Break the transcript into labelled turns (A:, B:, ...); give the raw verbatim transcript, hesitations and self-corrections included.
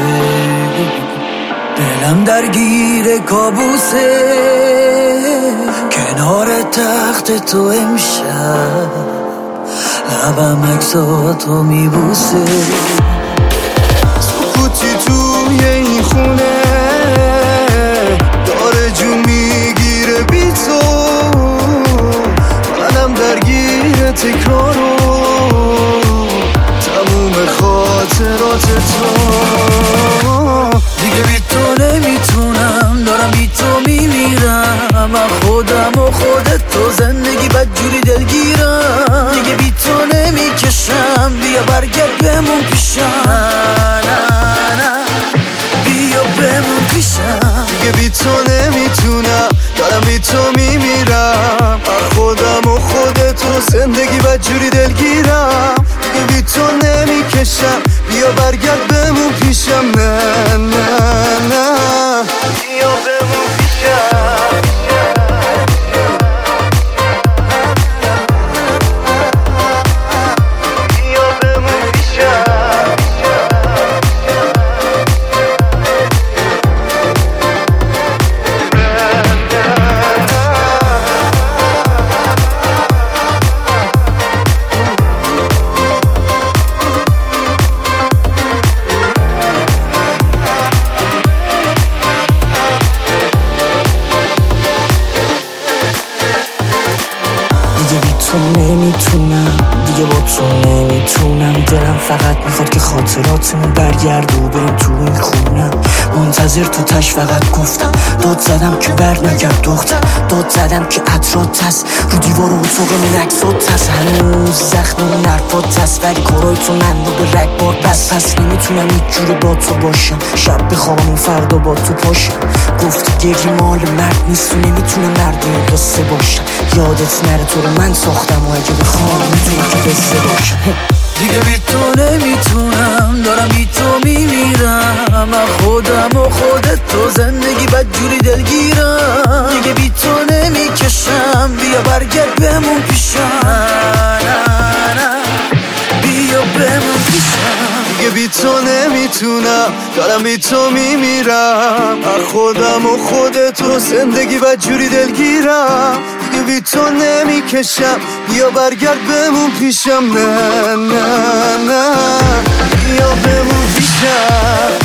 A: دلم درگیر کابوسه، کنار تخت تو امشب لبم عکساتو میبوسه.
B: سکوتی توی این خونه داره جون میگیره بی تو، منم درگیر تکرارو تموم خاطرات تو.
A: دیگه بی تو نمیتونم، دارم بی تو میمیرم، من خودم و خودت تو زندگی بدجوری دلگیرم. دیگه بی تو نمیکشم، بیا برگرد بمون پیشم، نه نه بیا بمون پیشم.
B: دیگه بی تو نمیتونم، دارم بی تو میمیرم، من خودم و خودت تو زندگی بدجوری دلگیرم. دیگه بی تو نمیکشم، بیا برگرد بمون پیشم، نه نه نه بیا بمون پیشم.
A: دیگه بی تو نمیتونم، دیگه با تو نمیتونم. دلم فقط میخواد که خاطراتمون برگرد و بریم تو این خونم. منتظر تو تش فقط گفتم، داد زدم که بر نگرد دختر، داد زدم که عطرات هست رو دیوار و اتاق من عکسات هست. هنوز زخم اون حرفات هست ولی کارای تو من رو به رگبار بس. پس نمیتونم یک جوری با تو باشم، شب بخوابم و فردا با تو پاشم. گفتی گریه مال مرد نیست و نمیتونم مردم قصه باشم. یادت نره تو رو من ساختم و اگه بخوام میتونم که قصه باشم. دیگه بی تو نمیتونم، دارم بی تو میمیرم، من خودم و خودت تو زندگی بدجوری دلگیرم. دیگه بی تو نمیکشم، بیا برگرد بمون پیشم، نه نه بیا بمون پیشم.
B: دیگه بی تو نمیتونم، دارم بی تو میمیرم، من خودم و خودت تو زندگی بدجوری دلگیرم. دیگه بی تو نمیکشم، بیا برگرد بمون پیشم، نه نه نه بیا بمون پیشم.